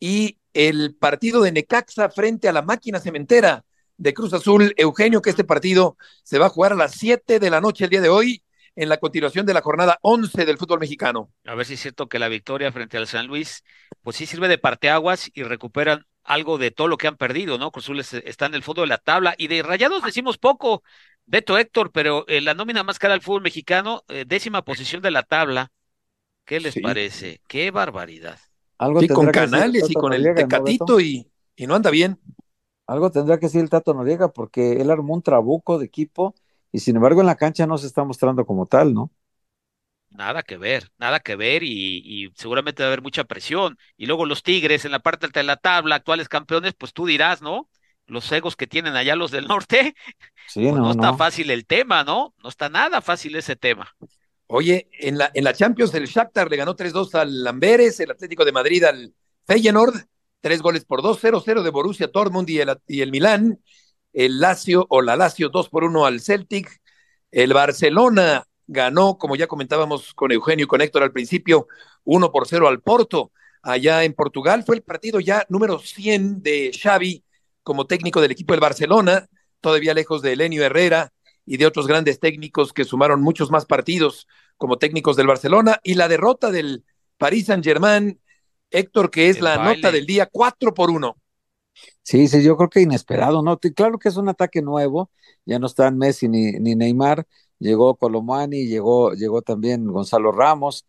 y el partido de Necaxa frente a la Máquina Cementera de Cruz Azul. Eugenio, que este partido se va a jugar a las 7 de la noche el día de hoy, en la continuación de la jornada 11 del fútbol mexicano. A ver si es cierto que la victoria frente al San Luis, pues sí sirve de parteaguas y recuperan algo de todo lo que han perdido, ¿no? Cruz Azul está en el fondo de la tabla y de Rayados decimos poco, Beto, Héctor, pero la nómina más cara al fútbol mexicano, 10ª posición de la tabla. ¿Qué les parece? ¡Qué barbaridad! Algo con Canales y con el Tecatito, ¿no, y no anda bien. Algo tendrá que decir el Tato Noriega, porque él armó un trabuco de equipo y sin embargo en la cancha no se está mostrando como tal, ¿no? Nada que ver y seguramente va a haber mucha presión. Y luego los Tigres en la parte alta de la tabla, actuales campeones, pues tú dirás, ¿no? Los egos que tienen allá los del norte, sí, pues no está fácil el tema, ¿no? No está nada fácil ese tema. Oye, en la Champions el Shakhtar le ganó 3-2 al Amberes, el Atlético de Madrid al Feyenoord, 3-2, 0-0 de Borussia Dortmund y el Milán, el Lazio 2-1 al Celtic, el Barcelona ganó, como ya comentábamos con Eugenio y con Héctor al principio, 1-0 al Porto, allá en Portugal. Fue el partido ya número 100 de Xavi como técnico del equipo del Barcelona, todavía lejos de Elenio Herrera y de otros grandes técnicos que sumaron muchos más partidos como técnicos del Barcelona, y la derrota del Paris Saint-Germain, Héctor, que es la nota del día, 4-1. Sí, yo creo que inesperado, ¿no? Claro que es un ataque nuevo, ya no están Messi ni Neymar, llegó Colomani, llegó también Gonzalo Ramos,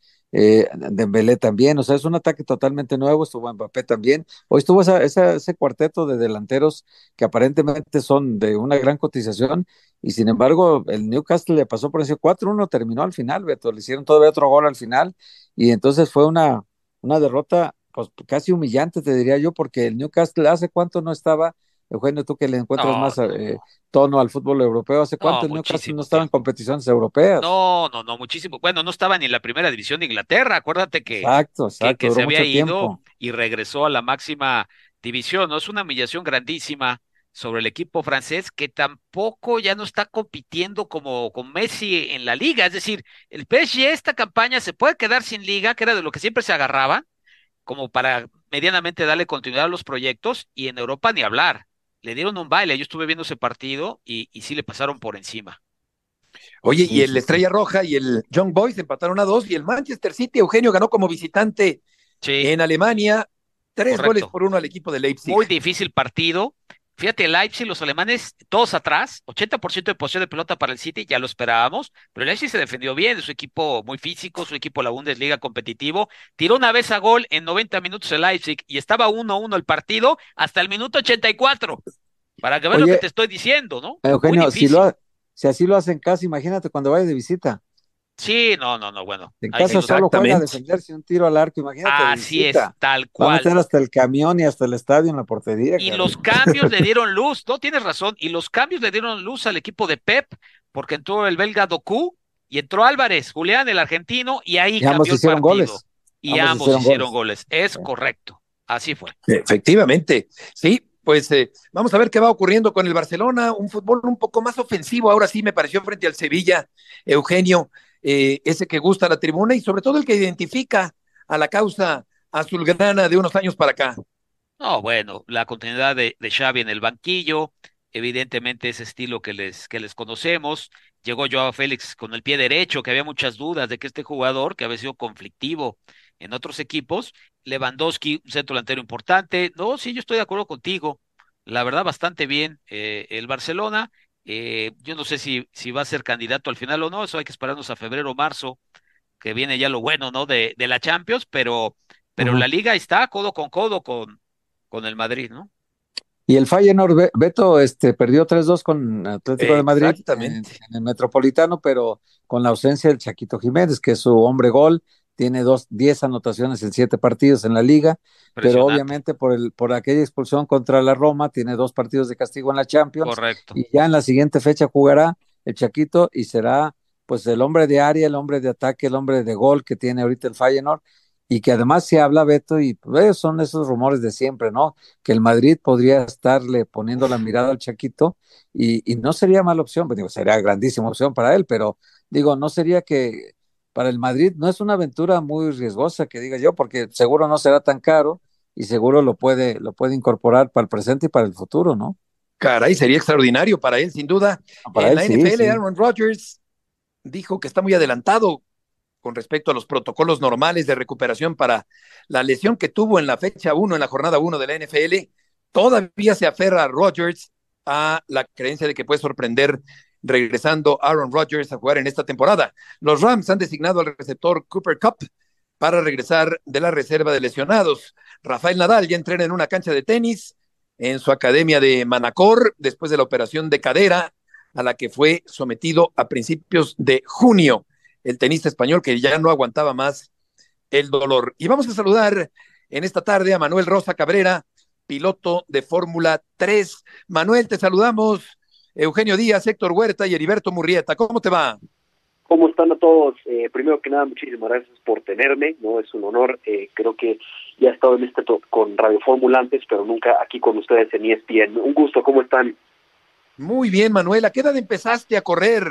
Dembélé también, o sea, es un ataque totalmente nuevo, estuvo Mbappé también. Hoy estuvo ese cuarteto de delanteros que aparentemente son de una gran cotización, y sin embargo el Newcastle le pasó por ese 4-1, terminó al final, Beto, le hicieron todavía otro gol al final, y entonces fue una derrota pues casi humillante, te diría yo, porque el Newcastle hace cuánto no estaba, Eugenio, tú que le encuentras más tono al fútbol europeo, ¿hace cuánto el Newcastle no estaba en competiciones europeas? No, muchísimo. Bueno, no estaba ni en la primera división de Inglaterra, acuérdate que que se había ido y regresó a la máxima división, ¿no? Es una humillación grandísima sobre el equipo francés, que tampoco ya no está compitiendo como con Messi en la liga. Es decir, el PSG esta campaña se puede quedar sin liga, que era de lo que siempre se agarraba, como para medianamente darle continuidad a los proyectos, y en Europa ni hablar. Le dieron un baile, yo estuve viendo ese partido y sí le pasaron por encima. Oye, y el Estrella Roja y el Young Boys empataron a 2, y el Manchester City, Eugenio, ganó como visitante en Alemania, 3-1 al equipo de Leipzig. Muy difícil partido. Fíjate, Leipzig, los alemanes, todos atrás, 80% de posesión de pelota para el City, ya lo esperábamos, pero el Leipzig se defendió bien, es un equipo muy físico, es un equipo de la Bundesliga competitivo, tiró una vez a gol en 90 minutos el Leipzig, y estaba 1-1 el partido hasta el minuto 84, para que veas lo que te estoy diciendo, ¿no? Eugenio, si así lo hacen casi, imagínate cuando vayas de visita. Sí, no, bueno. En casa solo juega a defenderse un tiro al arco, imagínate. Así es, tal cual. Va a meter hasta el camión y hasta el estadio en la portería. Y los cambios le dieron luz, no tienes razón, y los cambios le dieron luz al equipo de Pep, porque entró el belga Doku y entró Álvarez, Julián, el argentino, y ahí cambió el partido. Goles. Y ambos hicieron goles. Es correcto, así fue. Efectivamente, sí. Pues vamos a ver qué va ocurriendo con el Barcelona, un fútbol un poco más ofensivo, ahora sí me pareció frente al Sevilla, Eugenio, ese que gusta a la tribuna y sobre todo el que identifica a la causa azulgrana de unos años para acá. No, bueno, la continuidad de Xavi en el banquillo, evidentemente ese estilo que les conocemos. Llegó Joao Félix con el pie derecho, que había muchas dudas de que este jugador, que había sido conflictivo en otros equipos, Lewandowski, un centro delantero importante. No, sí, yo estoy de acuerdo contigo. La verdad, bastante bien el Barcelona. Yo no sé si va a ser candidato al final o no, eso hay que esperarnos a febrero o marzo, que viene ya lo bueno, ¿no? De la Champions, pero la Liga está codo con el Madrid, ¿no? Y el Feyenoord, Beto, perdió 3-2 con Atlético de Madrid en el Metropolitano, pero con la ausencia del Chaquito Jiménez, que es su hombre gol, tiene 10 anotaciones en 7 partidos en la liga, pero obviamente por aquella expulsión contra la Roma, tiene 2 partidos de castigo en la Champions. Correcto. Y ya en la siguiente fecha jugará el Chaquito y será pues el hombre de área, el hombre de ataque, el hombre de gol que tiene ahorita el Feyenoord, y que además se habla, Beto, y pues, son esos rumores de siempre, ¿no? Que el Madrid podría estarle poniendo la mirada al Chaquito, y no sería mala opción, pues, digo, sería grandísima opción para él, pero digo, no sería que para el Madrid no es una aventura muy riesgosa, que diga yo, porque seguro no será tan caro, y seguro lo puede incorporar para el presente y para el futuro, ¿no? Caray, sería extraordinario para él, sin duda. En la NFL, Aaron Rodgers dijo que está muy adelantado con respecto a los protocolos normales de recuperación para la lesión que tuvo en la fecha 1, en la jornada 1 de la NFL. Todavía se aferra a Rodgers a la creencia de que puede sorprender regresando Aaron Rodgers a jugar en esta temporada. Los Rams han designado al receptor Cooper Kupp para regresar de la reserva de lesionados. Rafael Nadal ya entrena en una cancha de tenis en su academia de Manacor después de la operación de cadera a la que fue sometido a principios de junio. El tenista español que ya no aguantaba más el dolor. Y vamos a saludar en esta tarde a Manuel Rosa Cabrera, piloto de Fórmula 3. Manuel, te saludamos. Eugenio Díaz, Héctor Huerta y Heriberto Murrieta. ¿Cómo te va? ¿Cómo están a todos? Primero que nada, muchísimas gracias por tenerme, ¿no? Es un honor. Creo que ya he estado en con Radio Fórmula antes, pero nunca aquí con ustedes en ESPN. Un gusto, ¿cómo están? Muy bien, Manuel. ¿A qué edad empezaste a correr?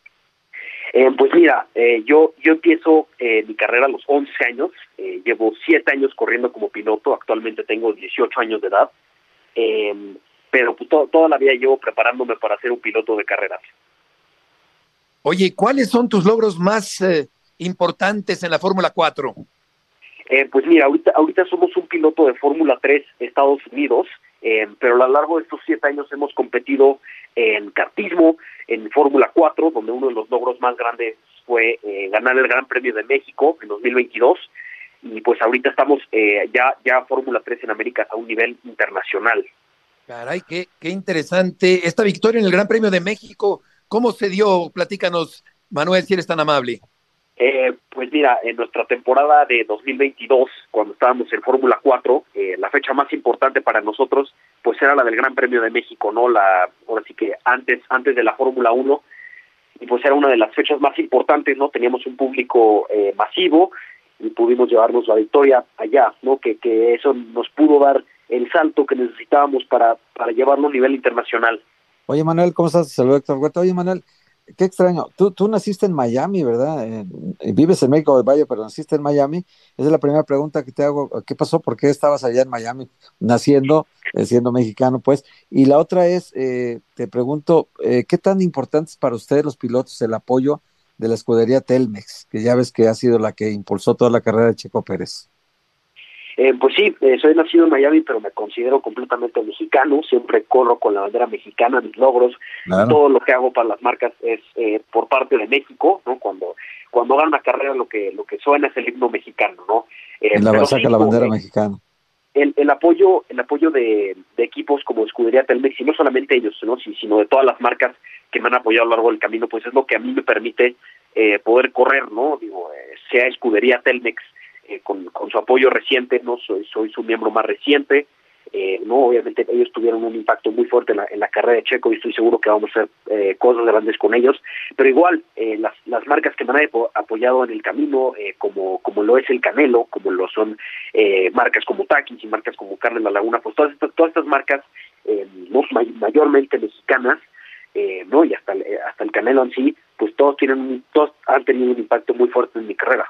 Pues mira, yo empiezo mi carrera a los 11 años, llevo 7 años corriendo como piloto, actualmente tengo 18 años de edad, pero pues toda la vida llevo preparándome para ser un piloto de carreras. Oye, ¿cuáles son tus logros más importantes en la Fórmula 4? Pues mira, ahorita somos un piloto de Fórmula 3 Estados Unidos, pero a lo largo de estos 7 años hemos competido en kartismo, en Fórmula 4, donde uno de los logros más grandes fue ganar el Gran Premio de México en 2022, y pues ahorita estamos ya Fórmula 3 en América a un nivel internacional. Caray, qué interesante. Esta victoria en el Gran Premio de México, ¿cómo se dio? Platícanos, Manuel, si eres tan amable. Pues mira, en nuestra temporada de 2022, cuando estábamos en Fórmula 4, la fecha más importante para nosotros, pues era la del Gran Premio de México, ¿no? Ahora sí que antes de la Fórmula 1, y pues era una de las fechas más importantes, ¿no? Teníamos un público masivo y pudimos llevarnos la victoria allá, ¿no? Que eso nos pudo dar el salto que necesitábamos para llevarlo a nivel internacional. Oye, Manuel, ¿cómo estás? Saludos, Héctor Huerta. Oye, Manuel, qué extraño. Tú naciste en Miami, ¿verdad? Vives en México del Valle, pero naciste en Miami. Esa es la primera pregunta que te hago. ¿Qué pasó? ¿Por qué estabas allá en Miami naciendo, siendo mexicano, pues? Y la otra es, te pregunto, ¿qué tan importante es para ustedes los pilotos el apoyo de la escudería Telmex, que ya ves que ha sido la que impulsó toda la carrera de Checo Pérez? Pues sí, soy nacido en Miami, pero me considero completamente mexicano. Siempre corro con la bandera mexicana, mis logros, claro. Todo lo que hago para las marcas es por parte de México, ¿no? Cuando gano una carrera, lo que suena es el himno mexicano, ¿no? Saca la bandera mexicana. El apoyo de equipos como Escudería Telmex, y no solamente ellos, ¿no? Sino de todas las marcas que me han apoyado a lo largo del camino, pues es lo que a mí me permite poder correr, ¿no? Sea Escudería Telmex, con su apoyo reciente, no soy su miembro más reciente, no, obviamente ellos tuvieron un impacto muy fuerte en la carrera de Checo y estoy seguro que vamos a hacer cosas grandes con ellos, pero igual las marcas que me han apoyado en el camino, como lo es el Canelo, como lo son marcas como Takis y marcas como Carne La Laguna, pues todas estas marcas, no, mayormente mexicanas, no, y hasta el Canelo en sí, pues todos han tenido un impacto muy fuerte en mi carrera.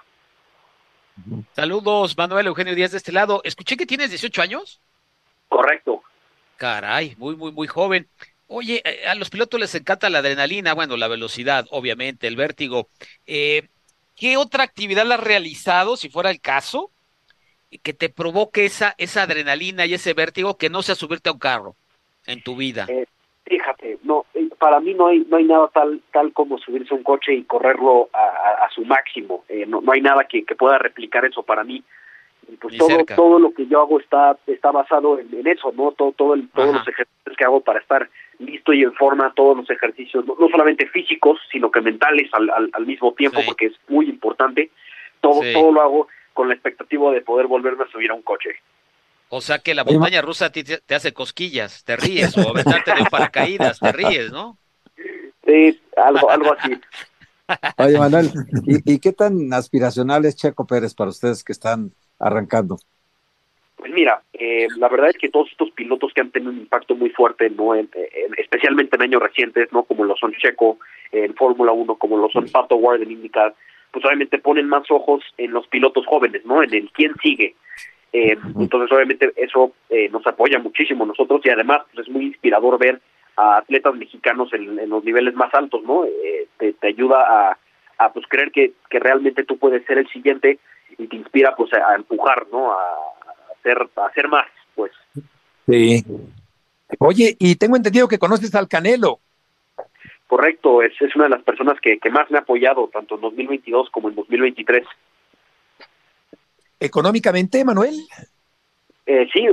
Saludos, Manuel Eugenio Díaz de este lado. Escuché que tienes 18 años. Correcto. Caray, muy, muy, muy joven. Oye, a los pilotos les encanta la adrenalina, bueno, la velocidad, obviamente, el vértigo. ¿Qué otra actividad has realizado, si fuera el caso, que te provoque esa adrenalina y ese vértigo que no sea subirte a un carro en tu vida? Fíjate, no, para mí no hay nada tal como subirse a un coche y correrlo a su máximo. No hay nada que pueda replicar eso para mí. Y pues todo lo que yo hago está basado en eso, ¿no? Todos los ejercicios que hago para estar listo y en forma, todos los ejercicios, no solamente físicos, sino que mentales al mismo tiempo, porque es muy importante. Todo lo hago con la expectativa de poder volverme a subir a un coche. O sea que la montaña rusa te hace cosquillas, te ríes, o aventarte de un paracaídas, te ríes, ¿no? Sí, algo así. Oye, Manuel, ¿y qué tan aspiracional es Checo Pérez para ustedes que están arrancando? Pues mira, la verdad es que todos estos pilotos que han tenido un impacto muy fuerte, ¿no? Especialmente en años recientes, ¿no? Como lo son Checo en Fórmula 1, como lo son Pato Ward en IndyCar, pues obviamente ponen más ojos en los pilotos jóvenes, ¿no? En el quién sigue. Entonces obviamente eso nos apoya muchísimo a nosotros y además pues, es muy inspirador ver a atletas mexicanos en los niveles más altos, ¿no? Te ayuda a pues creer que realmente tú puedes ser el siguiente y te inspira pues a empujar, ¿no? A hacer más, pues. Sí. Oye, y tengo entendido que conoces al Canelo. Correcto, es una de las personas que más me ha apoyado tanto en 2022 como en 2023. ¿Económicamente, Manuel? Sí,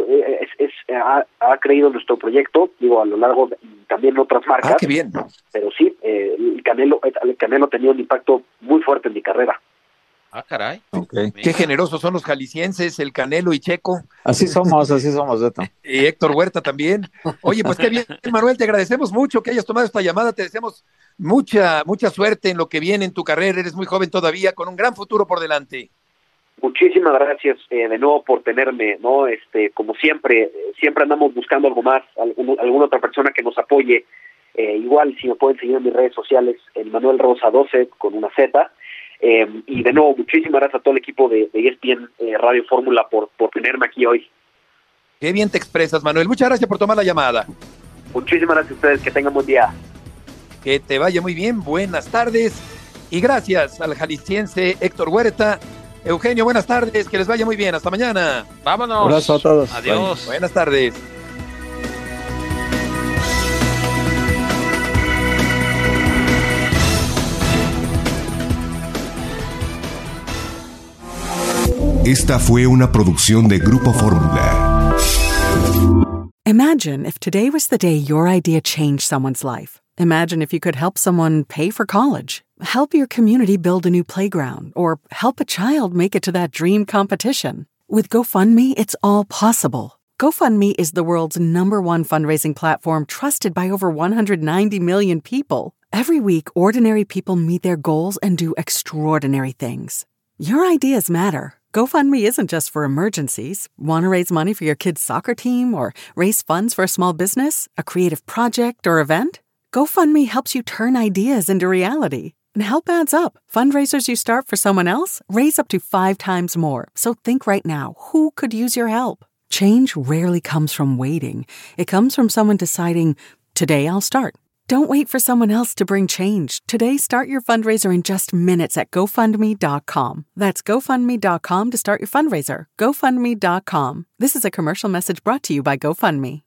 ha creído en nuestro proyecto, a lo largo también otras marcas. Ah, qué bien. Pero sí, el Canelo ha tenido un impacto muy fuerte en mi carrera. Ah, caray. Okay. Qué generosos son los jaliscienses, el Canelo y Checo. Así somos, Beto. Y Héctor Huerta también. Oye, pues qué bien, Manuel, te agradecemos mucho que hayas tomado esta llamada, te deseamos mucha sierte en lo que viene en tu carrera, eres muy joven todavía, con un gran futuro por delante. Muchísimas gracias de nuevo por tenerme, ¿no? Como siempre andamos buscando algo más, alguna otra persona que nos apoye. Igual, si me pueden seguir en mis redes sociales, el Manuel Rosa 12 con una Z. Y de nuevo, muchísimas gracias a todo el equipo de ESPN Radio Fórmula por tenerme aquí hoy. Qué bien te expresas, Manuel. Muchas gracias por tomar la llamada. Muchísimas gracias a ustedes, que tengan buen día. Que te vaya muy bien, buenas tardes. Y gracias al jalisciense Héctor Huerta. Eugenio, buenas tardes, que les vaya muy bien, hasta mañana. Vámonos. Un abrazo a todos. Adiós. Bye. Buenas tardes. Esta fue una producción de Grupo Fórmula. Imagine if today was the day your idea changed someone's life. Imagine if you could help someone pay for college, help your community build a new playground, or help a child make it to that dream competition. With GoFundMe, it's all possible. GoFundMe is the world's #1 fundraising platform trusted by over 190 million people. Every week, ordinary people meet their goals and do extraordinary things. Your ideas matter. GoFundMe isn't just for emergencies. Want to raise money for your kid's soccer team or raise funds for a small business, a creative project, or event? GoFundMe helps you turn ideas into reality. And help adds up. Fundraisers you start for someone else raise up to 5 times more. So think right now, who could use your help? Change rarely comes from waiting. It comes from someone deciding, today I'll start. Don't wait for someone else to bring change. Today, start your fundraiser in just minutes at GoFundMe.com. That's GoFundMe.com to start your fundraiser. GoFundMe.com. This is a commercial message brought to you by GoFundMe.